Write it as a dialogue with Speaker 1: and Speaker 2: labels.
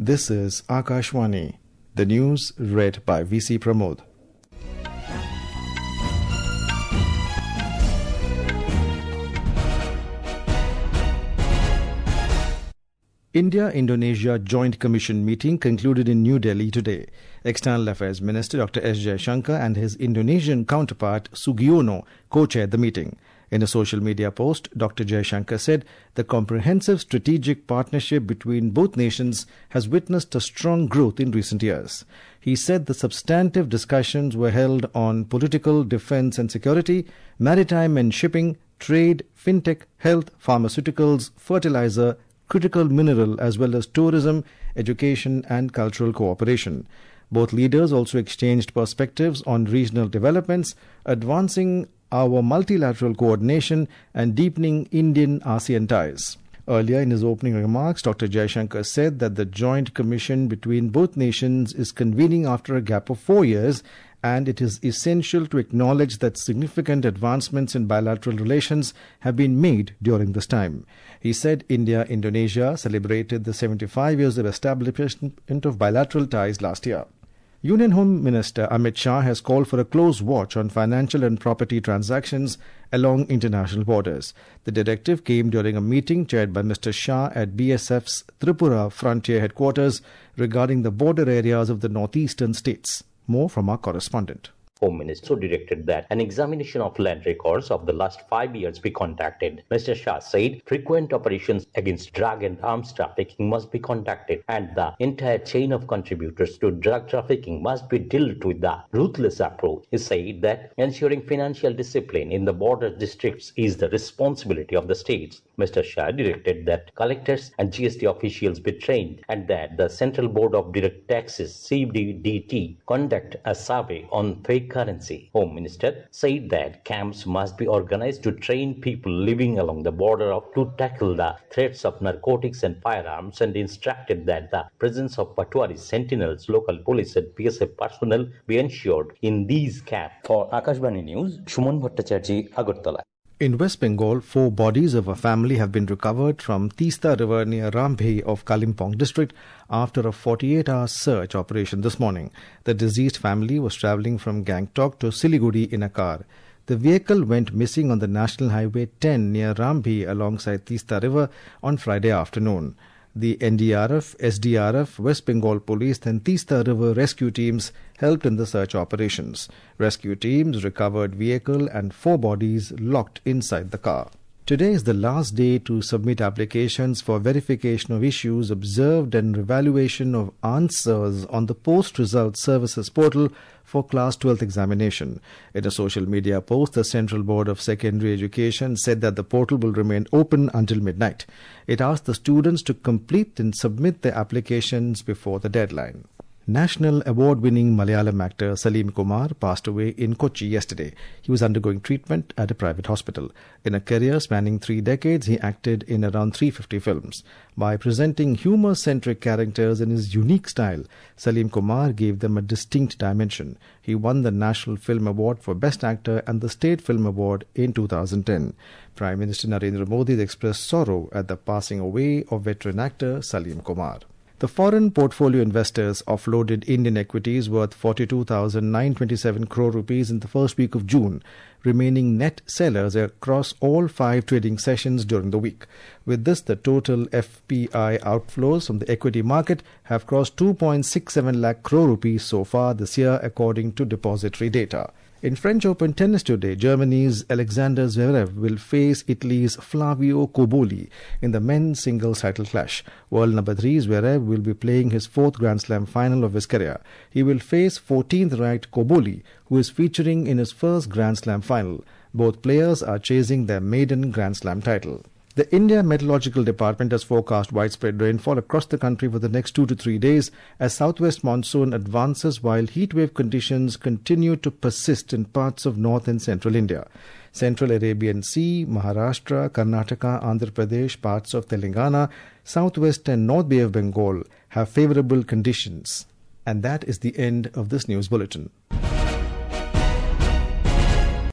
Speaker 1: This is Akashvani. The news read by VC Pramod. India-Indonesia Joint Commission meeting concluded in New Delhi today. External Affairs Minister Dr. S. Jaishankar and his Indonesian counterpart Sugiono co-chaired the meeting. In a social media post, Dr. Jaishankar said the comprehensive strategic partnership between both nations has witnessed a strong growth in recent years. He said the substantive discussions were held on political, defence and security, maritime and shipping, trade, fintech, health, pharmaceuticals, fertilizer, critical mineral as well as tourism, education and cultural cooperation. Both leaders also exchanged perspectives on regional developments, advancing our multilateral coordination and deepening Indian-ASEAN ties. Earlier in his opening remarks, Dr. Jaishankar said that the joint commission between both nations is convening after a gap of 4 years, and it is essential to acknowledge that significant advancements in bilateral relations have been made during this time. He said India-Indonesia celebrated the 75 years of establishment of bilateral ties last year. Union Home Minister Amit Shah has called for a close watch on financial and property transactions along international borders. The directive came during a meeting chaired by Mr. Shah at BSF's Tripura Frontier Headquarters regarding the border areas of the northeastern states. More from our correspondent.
Speaker 2: Home Minister directed that an examination of land records of the last 5 years be conducted. Mr. Shah said frequent operations against drug and arms trafficking must be conducted, and the entire chain of contributors to drug trafficking must be dealt with the ruthless approach. He said that ensuring financial discipline in the border districts is the responsibility of the states. Mr. Shah directed that collectors and GST officials be trained and that the Central Board of Direct Taxes (CBDT) conduct a survey on fake currency. Home Minister said that camps must be organized to train people living along the border to tackle the threats of narcotics and firearms, and instructed that the presence of Patwari sentinels, local police and PSF personnel be ensured in these camps.
Speaker 3: For Akashvani News, Shumon Bhattacharjee, Agartala.
Speaker 1: In West Bengal, 4 bodies of a family have been recovered from Tista River near Rambhe of Kalimpong district after a 48-hour search operation this morning. The deceased family was travelling from Gangtok to Siliguri in a car. The vehicle went missing on the National Highway 10 near Rambhe alongside Tista River on Friday afternoon. The NDRF, SDRF, West Bengal Police and Tista River rescue teams helped in the search operations. Rescue teams recovered vehicle and 4 bodies locked inside the car. Today is the last day to submit applications for verification of issues observed and evaluation of answers on the Post-Result Services portal for Class 12th examination. In a social media post, the Central Board of Secondary Education said that the portal will remain open until midnight. It asked the students to complete and submit their applications before the deadline. National award-winning Malayalam actor Salim Kumar passed away in Kochi yesterday. He was undergoing treatment at a private hospital. In a career spanning 3 decades, he acted in around 350 films. By presenting humour-centric characters in his unique style, Salim Kumar gave them a distinct dimension. He won the National Film Award for Best Actor and the State Film Award in 2010. Prime Minister Narendra Modi expressed sorrow at the passing away of veteran actor Salim Kumar. The foreign portfolio investors offloaded Indian equities worth 42,927 crore rupees in the first week of June, remaining net sellers across all 5 trading sessions during the week. With this, the total FPI outflows from the equity market have crossed 2.67 lakh crore rupees so far this year, according to depository data. In French Open tennis today, Germany's Alexander Zverev will face Italy's Flavio Cobolli in the men's singles title clash. World number 3 Zverev will be playing his 4th Grand Slam final of his career. He will face 14th ranked Cobolli, who is featuring in his first Grand Slam final. Both players are chasing their maiden Grand Slam title. The India Meteorological Department has forecast widespread rainfall across the country for the next 2 to 3 days as southwest monsoon advances, while heatwave conditions continue to persist in parts of north and central India. Central Arabian Sea, Maharashtra, Karnataka, Andhra Pradesh, parts of Telangana, southwest and north Bay of Bengal have favourable conditions. And that is the end of this news bulletin.